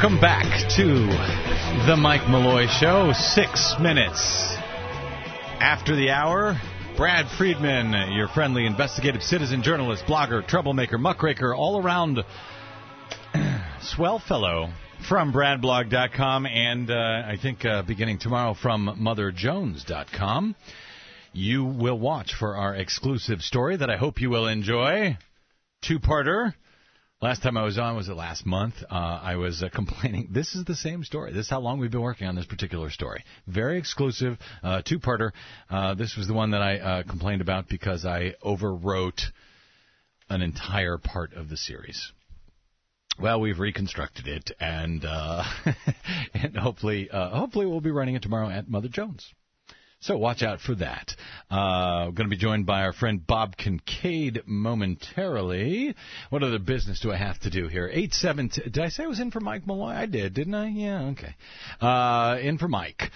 Welcome back to the Mike Malloy Show. 6 minutes after the hour. Brad Friedman, your friendly investigative citizen, journalist, blogger, troublemaker, muckraker, all-around swell fellow from bradblog.com and I think beginning tomorrow from motherjones.com. You will watch for our exclusive story that I hope you will enjoy. Two-parter. Last time I was on, was it last month? I was complaining. This is the same story. This is how long we've been working on this particular story. Very exclusive, two-parter. This was the one that I complained about because I overwrote an entire part of the series. Well, we've reconstructed it, and and hopefully we'll be running it tomorrow at Mother Jones. So watch out for that. We're going to be joined by our friend Bob Kincaid momentarily. What other business do I have to do here? 872. Did I say I was in for Mike Malloy? I did, didn't I? Yeah, okay. In for Mike.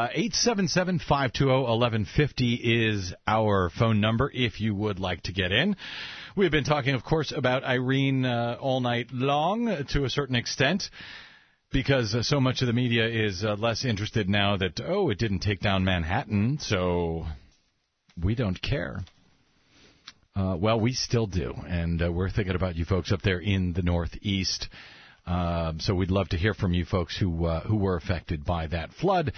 877-520-1150 is our phone number if you would like to get in. We've been talking, of course, about Irene all night long to a certain extent, because so much of the media is less interested now that, it didn't take down Manhattan, so we don't care. Well, we still do, and we're thinking about you folks up there in the Northeast. So we'd love to hear from you folks who were affected by that flood.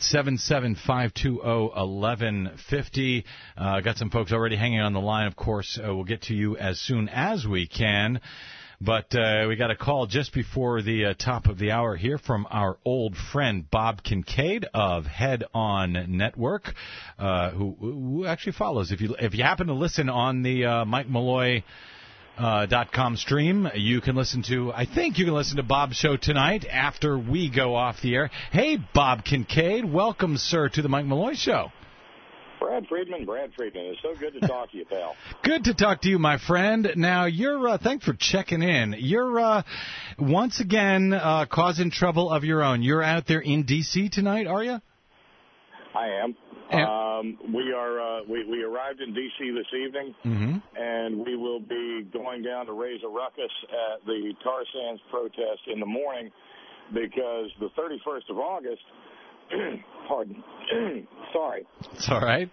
877-520-1150. Got some folks already hanging on the line, of course. We'll get to you as soon as we can. But we got a call just before the top of the hour here from our old friend Bob Kincaid of Head On Network, who actually follows. If you happen to listen on the Mike Malloy .com stream, you can listen to. I think you can listen to Bob's show tonight after we go off the air. Hey, Bob Kincaid, welcome, sir, to the Mike Malloy Show. Brad Friedman. It's so good to talk to you, pal. Good to talk to you, my friend. Now, you're thanks for checking in. You're once again causing trouble of your own. You're out there in D.C. tonight, are you? I am. We arrived in D.C. this evening, and we will be going down to raise a ruckus at the tar sands protest in the morning because the 31st of August. Pardon. Sorry. It's all right.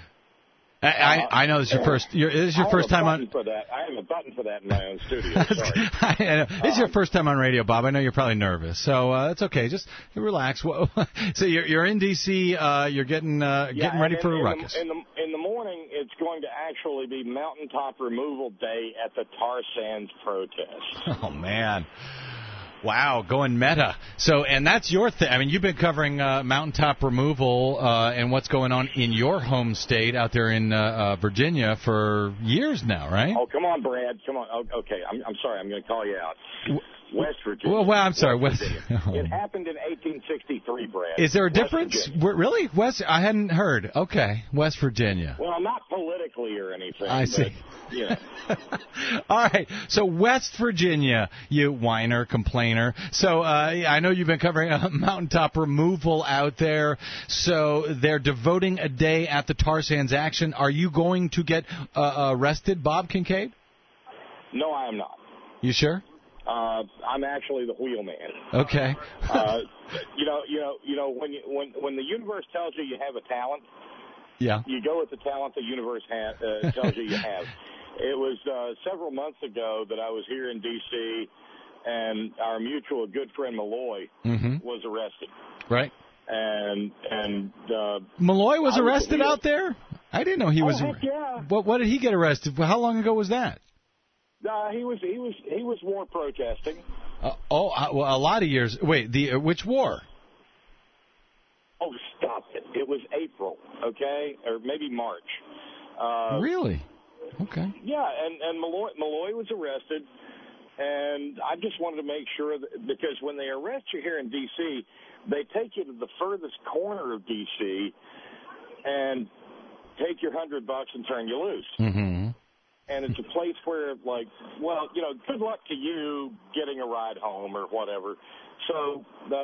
I know this is your first. This is your first time on. For that. I have a button for that in my own studio. Sorry. This is your first time on radio, Bob. I know you're probably nervous, so it's okay. Just relax. So you're in D.C. You're getting ready for a ruckus. In the morning, it's going to actually be Mountaintop Removal Day at the tar sands protest. Oh man. Wow, going meta. So, and that's your thing. I mean, you've been covering mountaintop removal and what's going on in your home state out there in Virginia for years now, right? Oh, come on, Brad. Come on. Oh, okay, I'm sorry. I'm going to call you out. West Virginia. Well, I'm sorry. West Virginia. It happened in 1863, Brad. Is there a difference? Really? I hadn't heard. Okay, West Virginia. Well, not politically or anything. I see. Yeah. All right. So West Virginia, you whiner, complainer. So I know you've been covering mountaintop removal out there. So they're devoting a day at the tar sands action. Are you going to get arrested, Bob Kincaid? No, I am not. You sure? I'm actually the wheelman. Okay. You know, when the universe tells you you have a talent, yeah, you go with the talent the universe tells you have. It was several months ago that I was here in D.C. and our mutual good friend Malloy was arrested. Right. And Malloy was arrested out there? I didn't know he was. Heck yeah. What did he get arrested? How long ago was that? He was war protesting. Well, a lot of years. Wait, which war? Oh, stop it! It was April, okay, or maybe March. Really? Okay. Yeah, and Malloy was arrested, and I just wanted to make sure that, because when they arrest you here in D.C., they take you to the furthest corner of D.C. and take your $100 and turn you loose. Mm-hmm. And it's a place where, like, well, you know, good luck to you getting a ride home or whatever. So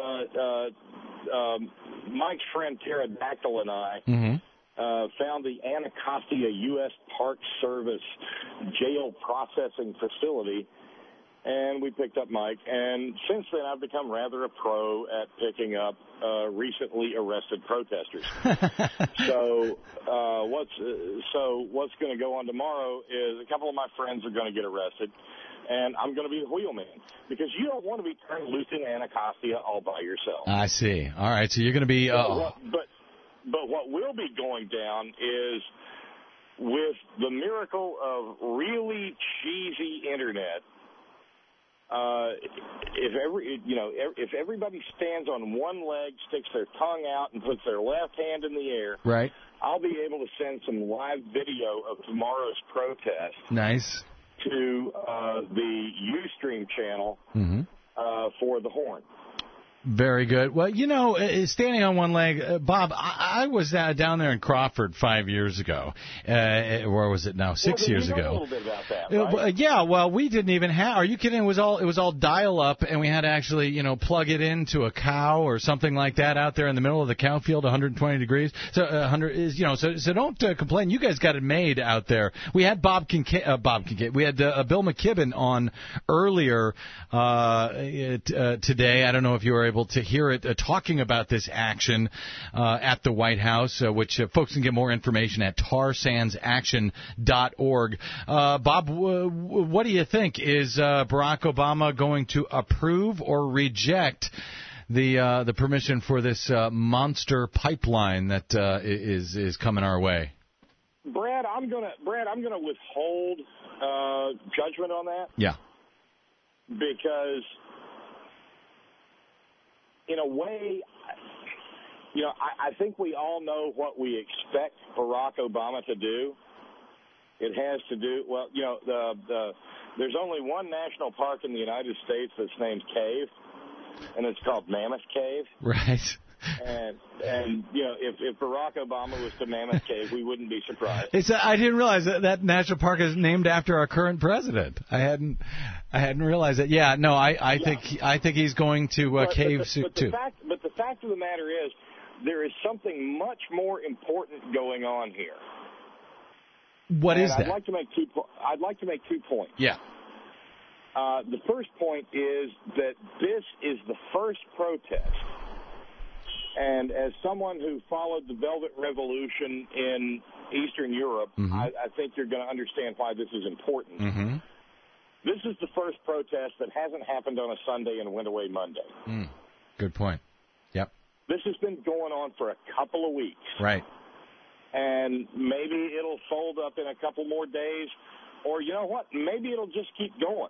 Mike's friend Pterodactyl and I found the Anacostia U.S. Park Service jail processing facility and we picked up Mike. And since then, I've become rather a pro at picking up recently arrested protesters. So what's going to go on tomorrow is a couple of my friends are going to get arrested, and I'm going to be the wheelman because you don't want to be turned loose in Anacostia all by yourself. I see. All right, so you're going to be. But what will be going down is with the miracle of really cheesy internet. If everybody stands on one leg, sticks their tongue out, and puts their left hand in the air, right, I'll be able to send some live video of tomorrow's protest. Nice. To the Ustream channel for the Horn. Very good. Well, standing on one leg, Bob, I was down there in Crawford 5 years ago. Where was it now? 6 years ago. A little bit about that, right? Yeah. Well, we didn't even have. Are you kidding? It was all dial up, and we had to actually, plug it into a cow or something like that out there in the middle of the cow field, 120 degrees. So 100 is, So don't complain. You guys got it made out there. We had Bob Kincaid. We had Bill McKibben on earlier today. I don't know if you were able to hear it talking about this action at the White House, which folks can get more information at tarsandsaction.org. Bob, what do you think? Is Barack Obama going to approve or reject the permission for this monster pipeline that is coming our way? Brad, I'm gonna withhold judgment on that. Yeah. Because in a way, I think we all know what we expect Barack Obama to do. It has to do, there's only one national park in the United States that's named Cave, and it's called Mammoth Cave. Right. And if Barack Obama was to Mammoth Cave, we wouldn't be surprised. I didn't realize that national park is named after our current president. I hadn't realized that. Yeah, no, I think he's going to Cave too. But the fact of the matter is, there is something much more important going on here. What is that? I'd like to make 2 points. Yeah. The first point is that this is the first protest. And as someone who followed the Velvet Revolution in Eastern Europe, I think you're going to understand why this is important. Mm-hmm. This is the first protest that hasn't happened on a Sunday and went away Monday. Good point. Yep. This has been going on for a couple of weeks. Right. And maybe it'll fold up in a couple more days. Or you know what? Maybe it'll just keep going.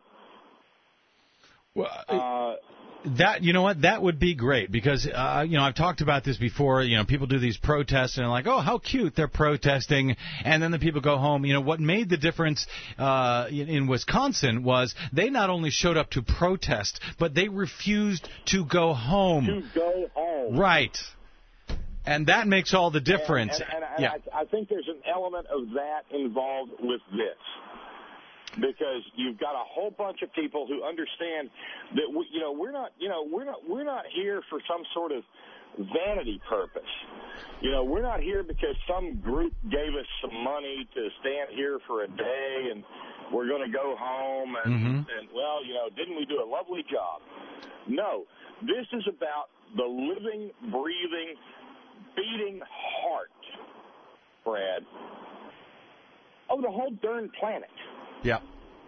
Well, that would be great because I've talked about this before. People do these protests and they're like, oh, how cute, they're protesting, and then the people go home. What made the difference in Wisconsin was they not only showed up to protest, but they refused to go home. Right. And that makes all the difference. And I think there's an element of that involved with this. Because you've got a whole bunch of people who understand that we're not here for some sort of vanity purpose. We're not here because some group gave us some money to stand here for a day and we're going to go home and didn't we do a lovely job? No, this is about the living, breathing, beating heart, Brad, of the whole darn planet. Yep.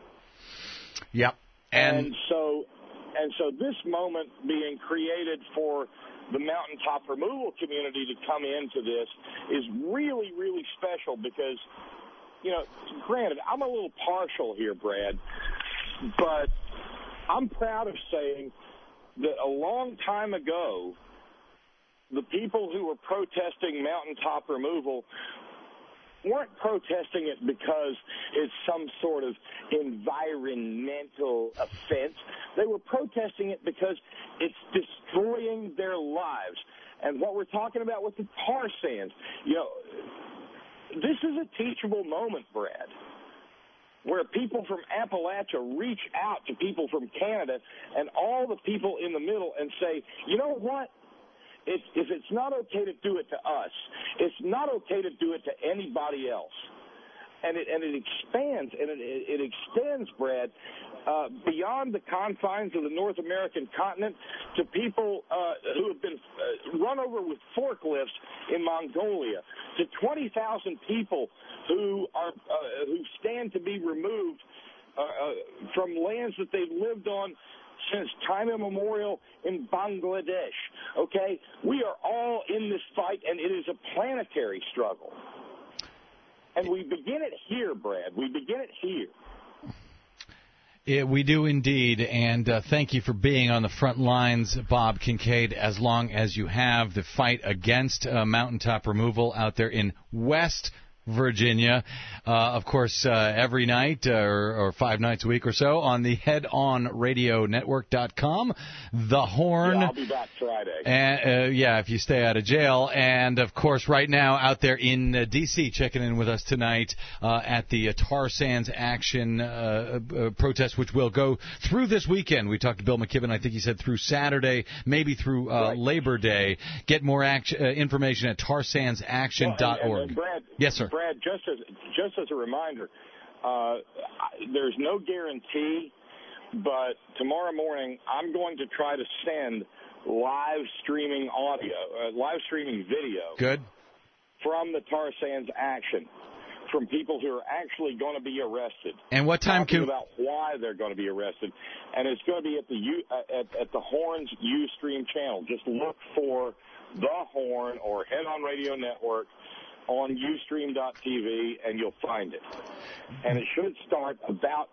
And so this moment being created for the mountaintop removal community to come into this is really, really special because, granted, I'm a little partial here, Brad, but I'm proud of saying that a long time ago, the people who were protesting mountaintop removal weren't protesting it because it's some sort of environmental offense. They were protesting it because it's destroying their lives. And what we're talking about with the tar sands, this is a teachable moment, Brad, where people from Appalachia reach out to people from Canada and all the people in the middle and say, you know what? If it's not okay to do it to us, it's not okay to do it to anybody else. and it expands, and it extends, Brad, beyond the confines of the North American continent to people who have been run over with forklifts in Mongolia, to 20,000 people who stand to be removed from lands that they've lived on since time immemorial in Bangladesh. Okay? We are all in this fight, and it is a planetary struggle. And we begin it here, Brad. We begin it here. Yeah, we do indeed, and thank you for being on the front lines, Bob Kincaid, as long as you have. The fight against mountaintop removal out there in West Virginia, of course, every night or 5 nights a week or so on the headonradionetwork.com. The Horn. Yeah, I'll be back Friday. And, if you stay out of jail. And, of course, right now out there in D.C., checking in with us tonight at the Tar Sands Action protest, which will go through this weekend. We talked to Bill McKibben. I think he said through Saturday, maybe through Labor Day. Get more information at tarsandsaction.org. And Brad, yes, sir. Brad, just as a reminder, there's no guarantee, but tomorrow morning I'm going to try to send live streaming video. Good. From the Tar Sands Action, from people who are actually going to be arrested. And what time talking about why they're going to be arrested, and it's going to be at the Horn's Ustream channel. Just look for The Horn or Head On Radio Network on Ustream.tv, and you'll find it. And it should start about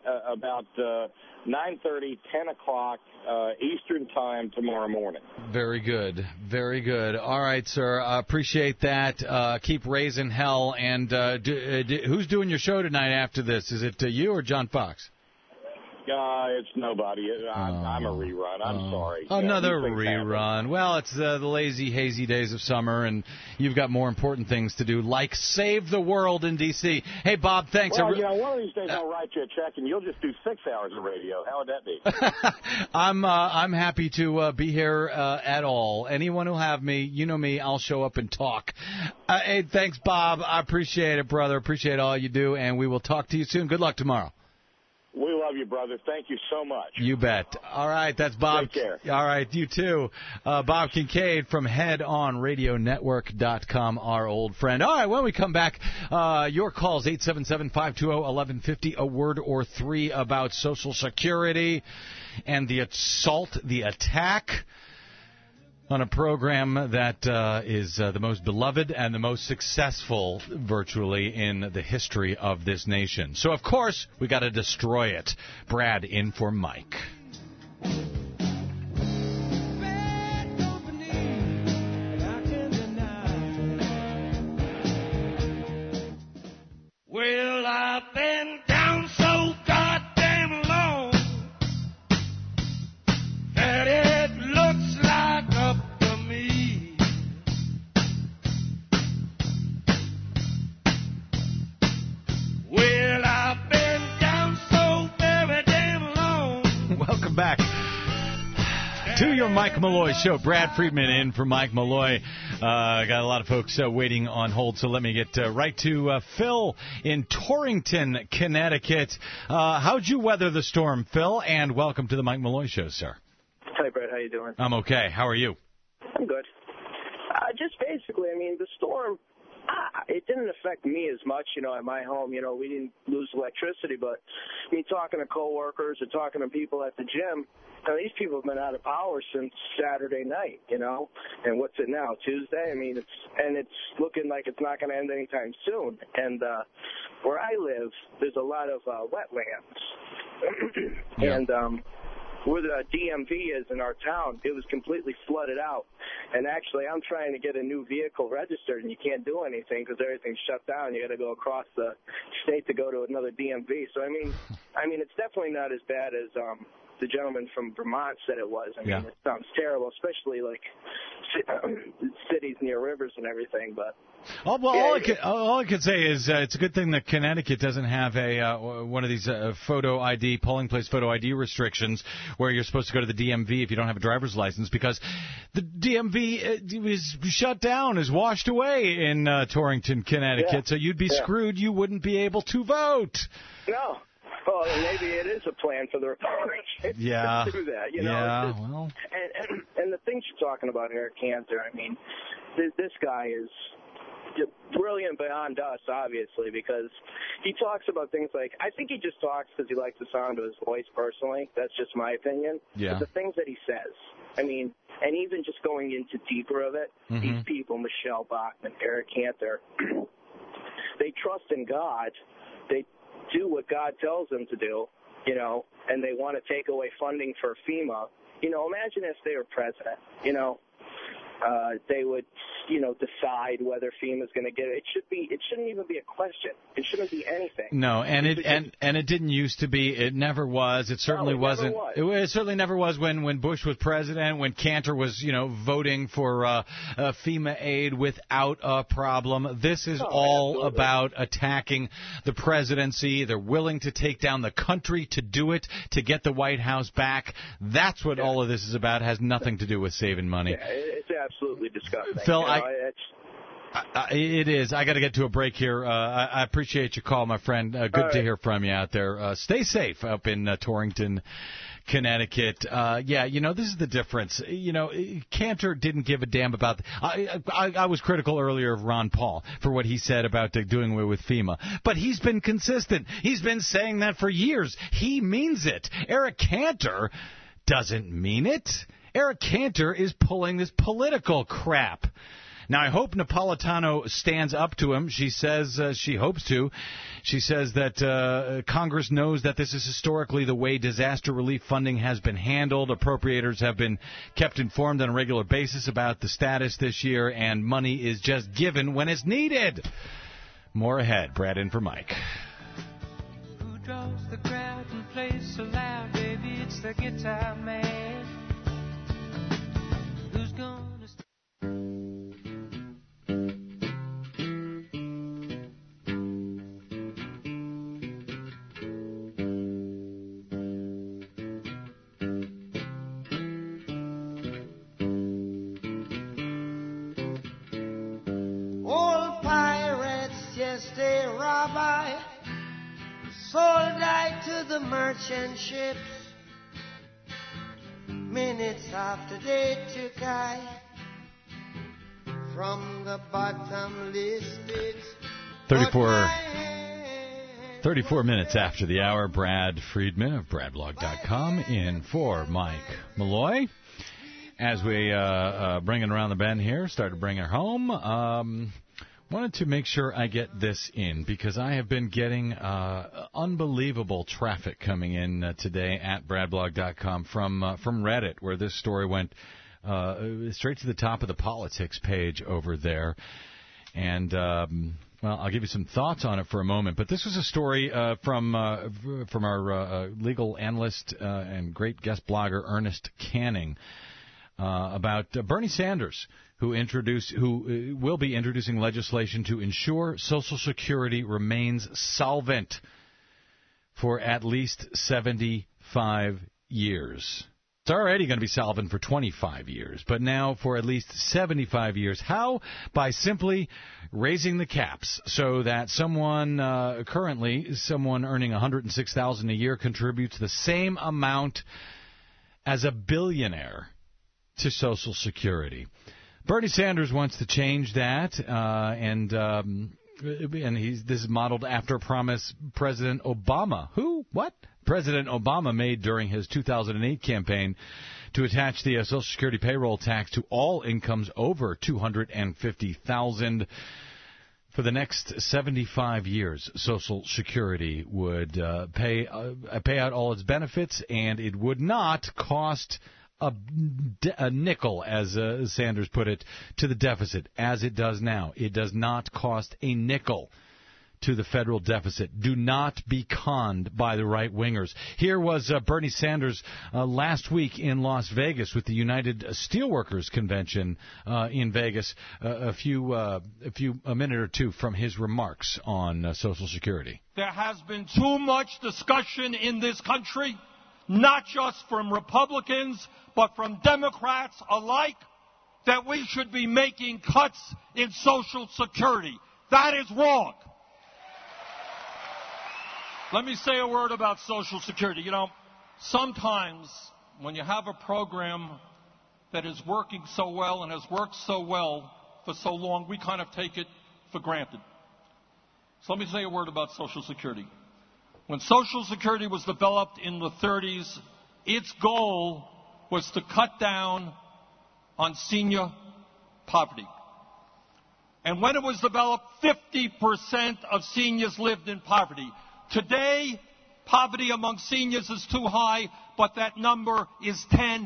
9:30, 10 o'clock Eastern Time tomorrow morning. Very good. Very good. All right, sir. Appreciate that. Keep raising hell. And who's doing your show tonight after this? Is it you or John Fox? It's nobody. I'm a rerun. I'm sorry. Another rerun. Well, it's the lazy, hazy days of summer, and you've got more important things to do, like save the world in D.C. Hey, Bob, thanks. Well, one of these days I'll write you a check, and you'll just do 6 hours of radio. How would that be? I'm happy to be here at all. Anyone who'll have me, you know me, I'll show up and talk. Hey, thanks, Bob. I appreciate it, brother. Appreciate all you do, and we will talk to you soon. Good luck tomorrow. We love you, brother. Thank you so much. You bet. All right, that's Bob. Take care. All right, you too. Bob Kincaid from HeadOnRadioNetwork.com, our old friend. All right, when we come back, your calls, 877-520-1150, a word or three about Social Security and the assault, the attack on a program that is the most beloved and the most successful virtually in the history of this nation. So, of course, we got to destroy it. Brad in for Mike. Well, I've been down so goddamn long that it looks like up to me. Well, I've been down so very damn long. Welcome back to your Mike Malloy Show. Brad Friedman in for Mike Malloy. Got a lot of folks waiting on hold, so let me get right to Phil in Torrington, Connecticut. How'd you weather the storm, Phil? And welcome to the Mike Malloy Show, sir. Hi, Brad. How you doing? I'm okay. How are you? I'm good. Just basically, the storm, it didn't affect me as much, at my home. We didn't lose electricity, but me talking to coworkers or talking to people at the gym, these people have been out of power since Saturday night, and what's it now, Tuesday? It's looking like it's not going to end anytime soon. And where I live, there's a lot of wetlands. Yeah. And where the DMV is in our town, it was completely flooded out. And actually, I'm trying to get a new vehicle registered, and you can't do anything because everything's shut down. You got to go across the state to go to another DMV. So, it's definitely not as bad as the gentleman from Vermont said it was. It sounds terrible, especially cities near rivers and everything. But all I can say is it's a good thing that Connecticut doesn't have a one of these polling place photo ID restrictions where you're supposed to go to the DMV if you don't have a driver's license, because the DMV is shut down, is washed away in Torrington, Connecticut. So you'd be screwed. You wouldn't be able to vote. No. Well, maybe it is a plan for the Republicans to do that. You know? Yeah, well. And the things you're talking about, Eric Cantor, I mean, this guy is brilliant beyond us, obviously, because he talks about things like, I think he just talks because he likes the sound of his voice personally. That's just my opinion. Yeah. But the things that he says, I mean, and even just going into deeper of it, these people, Michelle Bachmann, Eric Cantor, they trust in God. They do what God tells them to do, you know, and they want to take away funding for FEMA. You know, imagine if they were president, you know. They would, you know, decide whether FEMA is going to get it. It shouldn't even be a question. It shouldn't be anything. No, and it didn't used to be. It never was. It certainly wasn't. It certainly never was when Bush was president, when Cantor was, you know, voting for FEMA aid without a problem. This is all about attacking the presidency. They're willing to take down the country to do it, to get the White House back. That's what all of this is about. It has nothing to do with saving money. Yeah, it's absolutely disgusting. Phil, it is. I got to get to a break here. I appreciate your call, my friend. Good to hear from you out there. Stay safe up in Torrington, Connecticut. Yeah, you know, this is the difference. You know, Cantor didn't give a damn about I was critical earlier of Ron Paul for what he said about doing away with FEMA. But he's been consistent. He's been saying that for years. He means it. Eric Cantor doesn't mean it. Eric Cantor is pulling this political crap. Now, I hope Napolitano stands up to him. She says she hopes to. She says that Congress knows that this is historically the way disaster relief funding has been handled. Appropriators have been kept informed on a regular basis about the status this year, and money is just given when it's needed. More ahead. Brad in for Mike. Who draws the crowd and plays so loud, baby? It's the guitar man. Who's gonna Old pirates, yes, they rob I, sold I to the merchant ships. Minutes after they took I from the bottomless pit. 34 minutes after the hour. Brad Friedman of BradBlog.com in for Mike Malloy. As we bring it around the bend here, started bringing her home, wanted to make sure I get this in because I have been getting unbelievable traffic coming in today at BradBlog.com from Reddit, where this story went straight to the top of the politics page over there. And well, I'll give you some thoughts on it for a moment. But this was a story from our legal analyst and great guest blogger Ernest Canning. About Bernie Sanders, who will be introducing legislation to ensure Social Security remains solvent for at least 75 years. It's already going to be solvent for 25 years, but now for at least 75 years. How? By simply raising the caps so that someone earning $106,000 a year contributes the same amount as a billionaire to Social Security. Bernie Sanders wants to change that, and this is modeled after a promise President Obama. President Obama made during his 2008 campaign to attach the Social Security payroll tax to all incomes over $250,000. For the next 75 years, Social Security would pay out all its benefits, and it would not cost a nickel, as Sanders put it, to the deficit, as it does now. It does not cost a nickel to the federal deficit. Do not be conned by the right-wingers. Here was Bernie Sanders last week in Las Vegas with the United Steelworkers Convention in Vegas. A minute or two from his remarks on Social Security. There has been too much discussion in this country, not just from Republicans, but from Democrats alike, that we should be making cuts in Social Security. That is wrong. Let me say a word about Social Security. You know, sometimes when you have a program that is working so well and has worked so well for so long, we kind of take it for granted. So let me say a word about Social Security. When Social Security was developed in the 30s, its goal was to cut down on senior poverty. And when it was developed, 50% of seniors lived in poverty. Today, poverty among seniors is too high, but that number is 10%.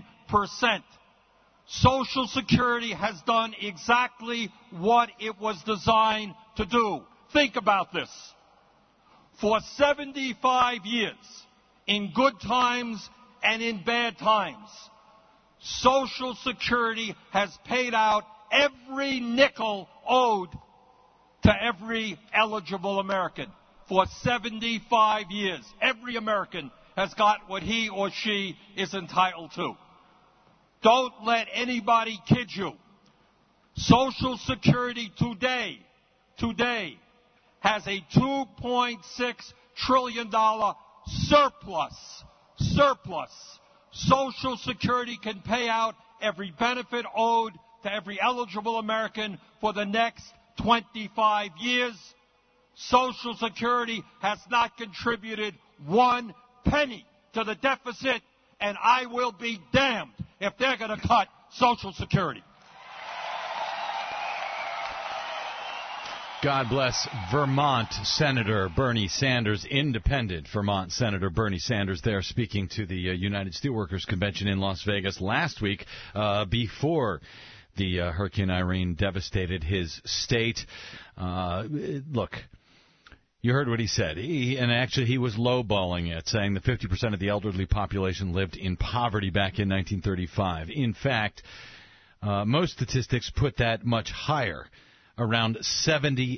Social Security has done exactly what it was designed to do. Think about this. For 75 years, in good times and in bad times, Social Security has paid out every nickel owed to every eligible American. For 75 years, every American has got what he or she is entitled to. Don't let anybody kid you. Social Security today has a $2.6 trillion surplus. Social Security can pay out every benefit owed to every eligible American for the next 25 years. Social Security has not contributed 1 penny to the deficit, and I will be damned if they're going to cut Social Security. God bless Vermont Senator Bernie Sanders, independent Vermont Senator Bernie Sanders there speaking to the United Steelworkers Convention in Las Vegas last week before the Hurricane Irene devastated his state. Look, you heard what he said. He was lowballing it, saying that 50% of the elderly population lived in poverty back in 1935. In fact, most statistics put that much higher. Around 78%.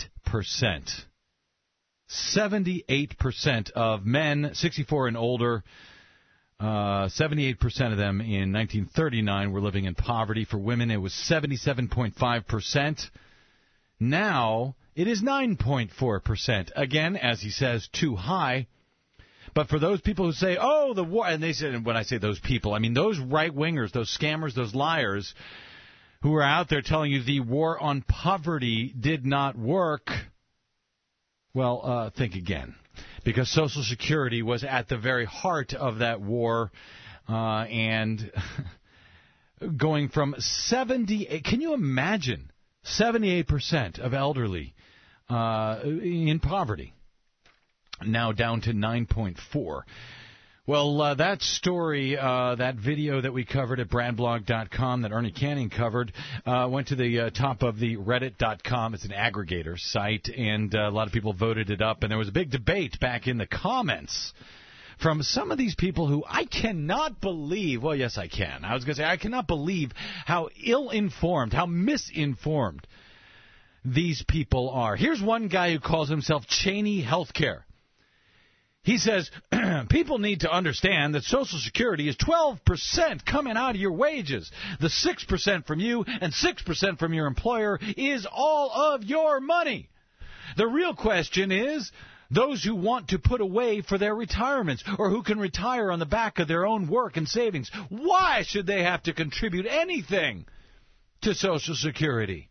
78% of men 64 and older, 78% of them in 1939 were living in poverty. For women, it was 77.5%. Now, it is 9.4%. Again, as he says, too high. But for those people who say, oh, the war, and they said, when I say those people, I mean those right-wingers, those scammers, those liars, who are out there telling you the war on poverty did not work, well, think again. Because Social Security was at the very heart of that war, and going from 78, can you imagine 78% of elderly in poverty, now down to 9.4%. Well, that story, that video that we covered at BradBlog.com that Ernie Canning covered, went to the top of the Reddit.com. It's an aggregator site, and a lot of people voted it up. And there was a big debate back in the comments from some of these people who I cannot believe. Well, yes, I can. I was going to say I cannot believe how ill-informed, how misinformed these people are. Here's one guy who calls himself Cheney Healthcare. He says, people need to understand that Social Security is 12% coming out of your wages. The 6% from you and 6% from your employer is all of your money. The real question is those who want to put away for their retirements or who can retire on the back of their own work and savings. Why should they have to contribute anything to Social Security?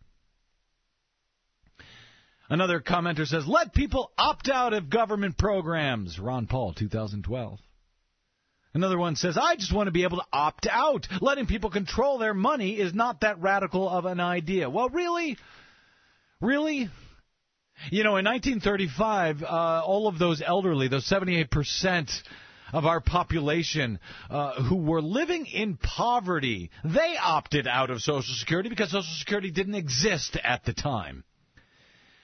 Another commenter says, let people opt out of government programs. Ron Paul, 2012. Another one says, I just want to be able to opt out. Letting people control their money is not that radical of an idea. Well, really? Really? You know, in 1935, all of those elderly, those 78% of our population who were living in poverty, they opted out of Social Security because Social Security didn't exist at the time.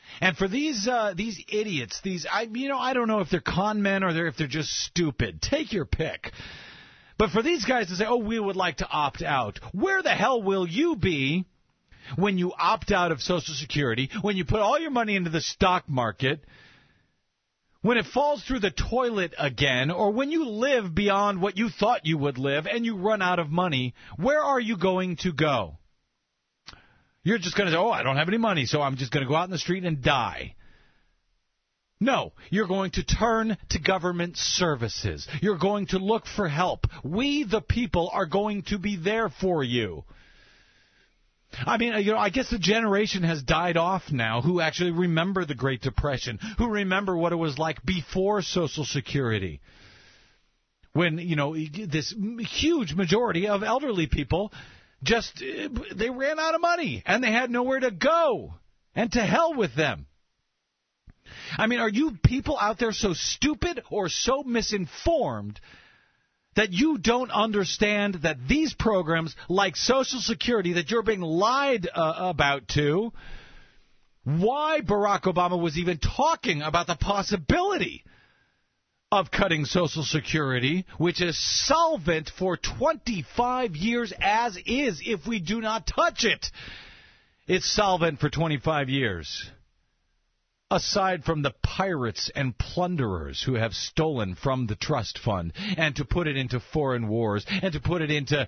And for these idiots, I don't know if they're con men or if they're just stupid. Take your pick. But for these guys to say, oh, we would like to opt out, where the hell will you be when you opt out of Social Security, when you put all your money into the stock market, when it falls through the toilet again, or when you live beyond what you thought you would live and you run out of money? Where are you going to go? You're just going to say, oh, I don't have any money, so I'm just going to go out in the street and die. No, you're going to turn to government services. You're going to look for help. We, the people, are going to be there for you. I mean, I guess the generation has died off now who actually remember the Great Depression, who remember what it was like before Social Security, when, this huge majority of elderly people they ran out of money and they had nowhere to go, and to hell with them. I mean, are you people out there so stupid or so misinformed that you don't understand that these programs like Social Security that you're being lied about to, why Barack Obama was even talking about the possibility of cutting Social Security, which is solvent for 25 years as is if we do not touch it. It's solvent for 25 years. Aside from the pirates and plunderers who have stolen from the trust fund and to put it into foreign wars and to put it into,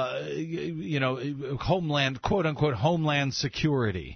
homeland, quote-unquote, homeland security.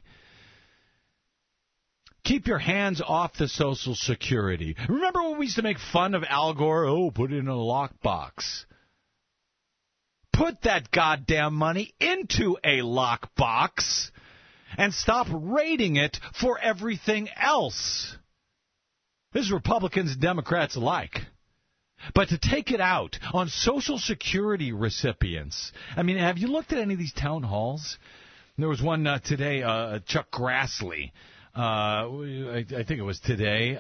Keep your hands off the Social Security. Remember when we used to make fun of Al Gore? Oh, put it in a lockbox. Put that goddamn money into a lockbox and stop raiding it for everything else. This is Republicans and Democrats alike. But to take it out on Social Security recipients, I mean, have you looked at any of these town halls? There was one today, Chuck Grassley. I think it was today.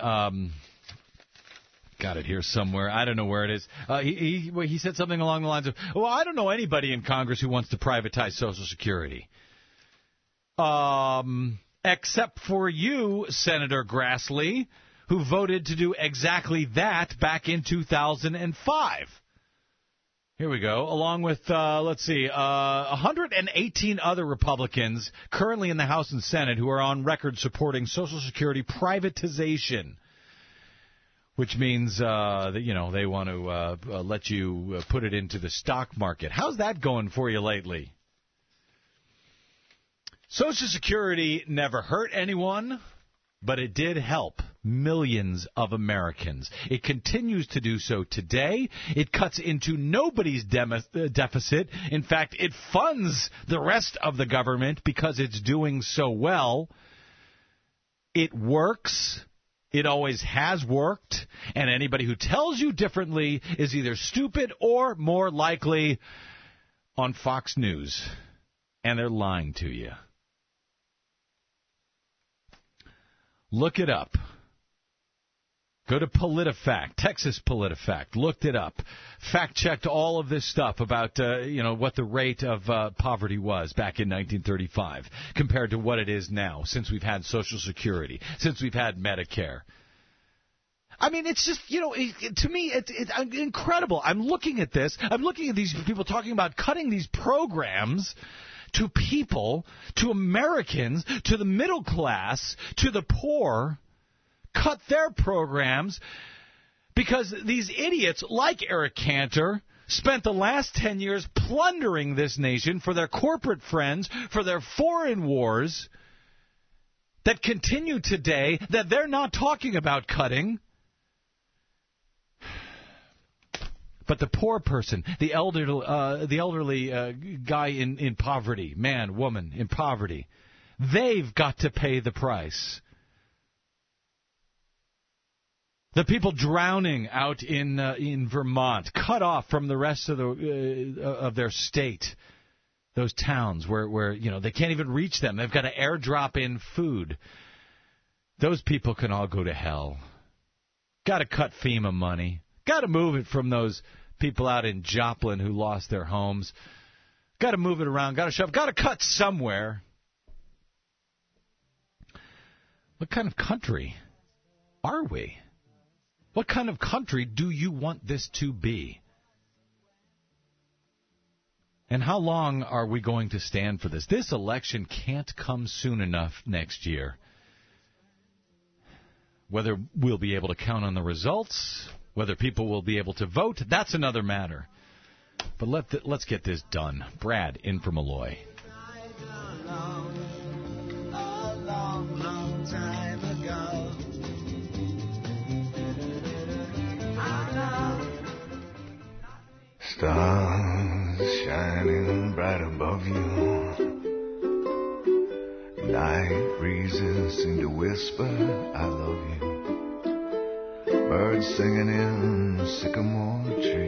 Got it here somewhere. I don't know where it is. He said something along the lines of, well, I don't know anybody in Congress who wants to privatize Social Security. Except for you, Senator Grassley, who voted to do exactly that back in 2005. Here we go. Along with, 118 other Republicans currently in the House and Senate who are on record supporting Social Security privatization, which means that, they want to let you put it into the stock market. How's that going for you lately? Social Security never hurt anyone, but it did help millions of Americans. It continues to do so today. It cuts into nobody's deficit. In fact, it funds the rest of the government because it's doing so well. It works. It always has worked. And anybody who tells you differently is either stupid or, more likely, on Fox News. And they're lying to you. Look it up. Go to PolitiFact, Texas PolitiFact. Looked it up. Fact-checked all of this stuff about, what the rate of poverty was back in 1935 compared to what it is now since we've had Social Security, since we've had Medicare. I mean, it's just, to me, it's incredible. I'm looking at this. I'm looking at these people talking about cutting these programs to people, to Americans, to the middle class, to the poor, cut their programs because these idiots like Eric Cantor spent the last 10 years plundering this nation for their corporate friends, for their foreign wars that continue today, that they're not talking about cutting. But the poor person, the elderly guy in poverty, man, woman in poverty, they've got to pay the price. The people drowning out in Vermont, cut off from the rest of their state, those towns where they can't even reach them. They've got to airdrop in food. Those people can all go to hell. Got to cut FEMA money. Got to move it from those people out in Joplin who lost their homes. Got to move it around. Got to shove. Got to cut somewhere. What kind of country are we? What kind of country do you want this to be? And how long are we going to stand for this? This election can't come soon enough next year. Whether we'll be able to count on the results, whether people will be able to vote, that's another matter. But let's get this done. Brad, in for Malloy. A long time ago. Stars shining bright above you. Night breezes seem to whisper, I love you. Birds singing in the sycamore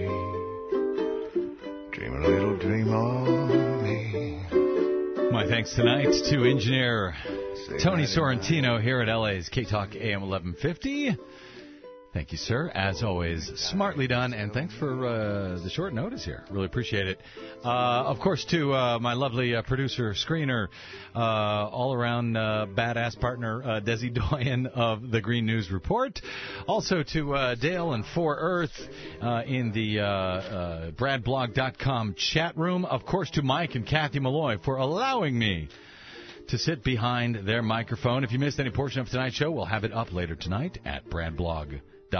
tree. Dream a little dream of me. My thanks tonight to engineer Tony Sorrentino here at LA's K-Talk AM 1150. Thank you, sir. As always, smartly done, and thanks for the short notice here. Really appreciate it. Of course, to my lovely producer, screener, all-around badass partner, Desi Doyen of the Green News Report. Also to Dale and 4Earth in the bradblog.com chat room. Of course, to Mike and Kathy Malloy for allowing me to sit behind their microphone. If you missed any portion of tonight's show, we'll have it up later tonight at bradblog.com.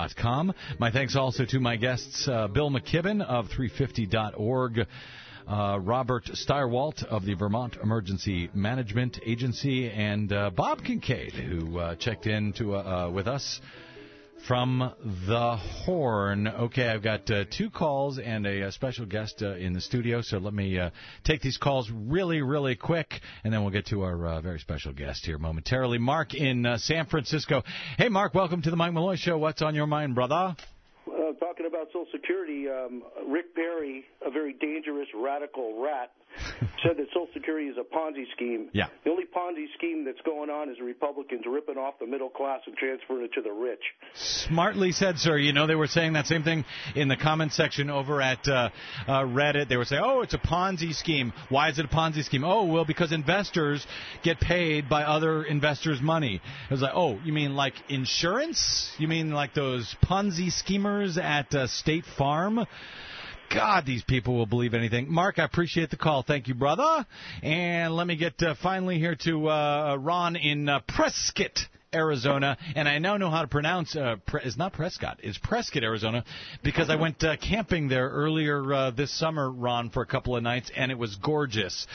My thanks also to my guests, Bill McKibben of 350.org, Robert Steyerwalt of the Vermont Emergency Management Agency, and Bob Kincaid, who checked in with us from the Horn. Okay, I've got two calls and a special guest in the studio, so let me take these calls really, really quick, and then we'll get to our very special guest here momentarily. Mark in San Francisco. Hey, Mark, welcome to the Mike Malloy Show. What's on your mind, brother? Talking about Social Security, Rick Perry, a very dangerous radical rat, said that Social Security is a Ponzi scheme. Yeah. The only Ponzi scheme that's going on is the Republicans ripping off the middle class and transferring it to the rich. Smartly said, sir. You know, they were saying that same thing in the comment section over at Reddit. They were saying, oh, it's a Ponzi scheme. Why is it a Ponzi scheme? Oh, well, because investors get paid by other investors' money. It was like, oh, you mean like insurance? You mean like those Ponzi schemers at State Farm? God, these people will believe anything. Mark, I appreciate the call. Thank you, brother. And let me get finally here to Ron in Prescott, Arizona. And I now know how to pronounce it's not Prescott. It's Prescott, Arizona, because I went camping there earlier this summer, Ron, for a couple of nights, and it was gorgeous.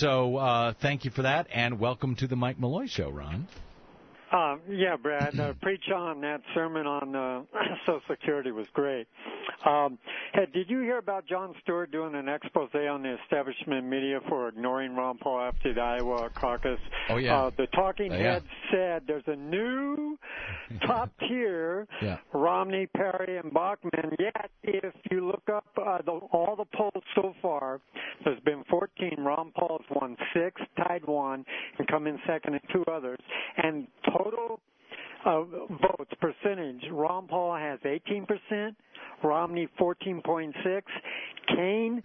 So thank you for that, and welcome to the Mike Malloy Show, Ron. Yeah, Brad, preach on. That sermon on Social Security was great. Hey, did you hear about Jon Stewart doing an expose on the establishment media for ignoring Ron Paul after the Iowa caucus? Oh, yeah. The talking heads said there's a new top tier, Romney, Perry, and Bachmann. Yet, if you look up all the polls so far, there's been 14. Ron Paul's won 6, tied 1, and come in second in 2 others. And total votes percentage, Ron Paul has 18%, Romney 14.6%, Kane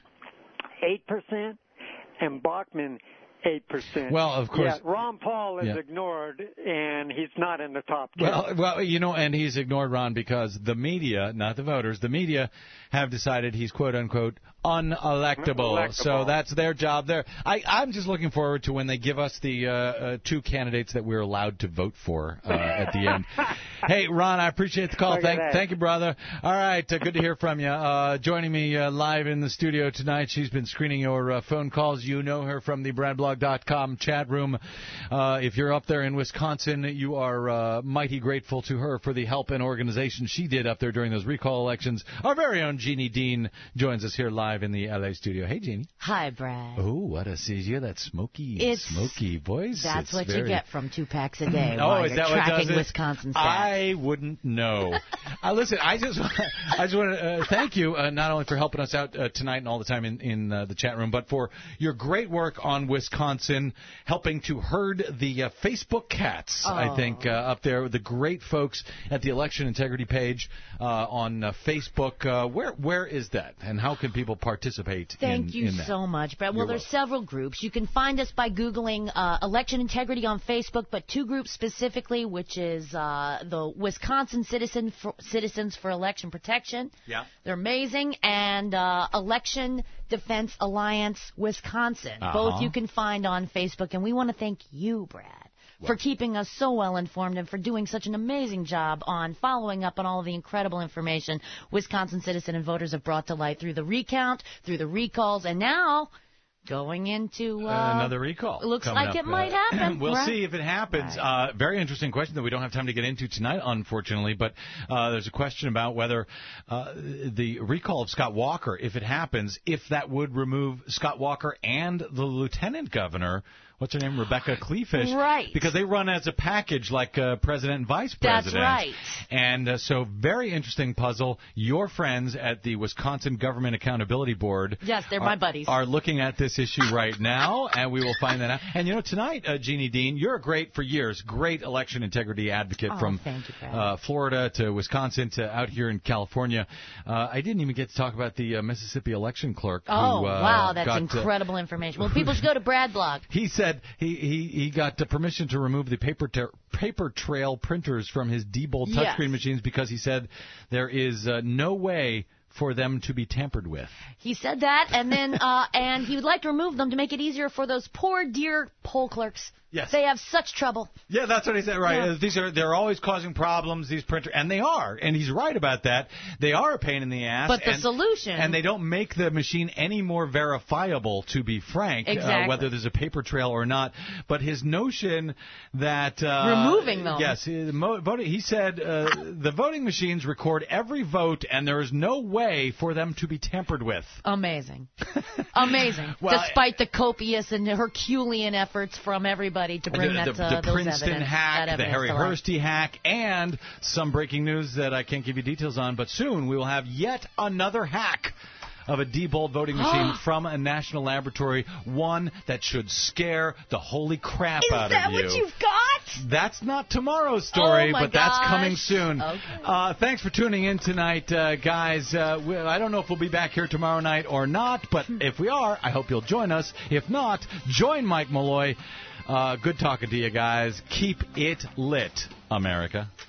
8%, and Bachmann 8%. Well, of course. Yeah, Ron Paul is ignored, and he's not in the top 10. Well, you know, and he's ignored, Ron, because the media, not the voters, the media have decided he's quote-unquote unelectable. So that's their job there. I'm just looking forward to when they give us the 2 candidates that we're allowed to vote for at the end. Hey, Ron, I appreciate the call. Thank you, brother. All right, good to hear from you. Joining me live in the studio tonight, she's been screening your phone calls. You know her from the bradblog.com chat room. If you're up there in Wisconsin, you are mighty grateful to her for the help and organization she did up there during those recall elections. Our very own Jeannie Dean joins us here live in the L.A. studio. Hey, Jeannie. Hi, Brad. Oh, what a you that smoky voice. That's what you get from 2 packs a day while you're tracking Wisconsin stats. I wouldn't know. Listen, I just want to thank you not only for helping us out tonight and all the time in the chat room, but for your great work on Wisconsin, helping to herd the Facebook cats. I think up there, the great folks at the Election Integrity page on Facebook. Where is that, and how can people participate? Thank you so much, Brett. Well, there's several groups. You can find us by Googling Election Integrity on Facebook, but two groups specifically, which is the Wisconsin Citizens for Election Protection. Yeah. They're amazing. And Election Defense Alliance Wisconsin. Both you can find on Facebook. And we want to thank you, Brad, for keeping us so well informed and for doing such an amazing job on following up on all of the incredible information Wisconsin citizen and voters have brought to light through the recount, through the recalls, and now going into another recall. It looks like it might happen. We'll see if it happens. Right. Very interesting question that we don't have time to get into tonight, unfortunately. But there's a question about whether the recall of Scott Walker, if it happens, if that would remove Scott Walker and the lieutenant governor. What's her name? Rebecca Kleefisch. Right. Because they run as a package like president and vice president. That's right. And so very interesting puzzle. Your friends at the Wisconsin Government Accountability Board. Yes, they're my buddies. Are looking at this issue right now, and we will find that out. And, tonight, Jeannie Dean, you're for years, great election integrity advocate from Florida to Wisconsin to out here in California. I didn't even get to talk about the Mississippi election clerk. Wow, that's incredible information. Well, people should go to Brad Blog. He said he got permission to remove the paper trail printers from his Diebold touchscreen machines because he said there is no way for them to be tampered with. He said that, and then and he would like to remove them to make it easier for those poor dear poll clerks. Yes. They have such trouble. Yeah, that's what he said, right. Yeah. They're always causing problems, these printers, and they are, and he's right about that. They are a pain in the ass. But the solution... And they don't make the machine any more verifiable, to be frank, whether there's a paper trail or not. But his notion that... removing them. Yes, he said the voting machines record every vote, and there is no way for them to be tampered with. Amazing. Amazing. Well, despite the copious and Herculean efforts from everybody to bring the Princeton evidence, hack, the Harry Hursty hack, and some breaking news that I can't give you details on, but soon we will have yet another hack of a Diebold voting machine from a national laboratory, one that should scare the holy crap out of you. Is that what you've got? That's not tomorrow's story, but that's coming soon. Okay. Thanks for tuning in tonight, guys. I don't know if we'll be back here tomorrow night or not, but if we are, I hope you'll join us. If not, join Mike Malloy. Good talking to you guys. Keep it lit, America.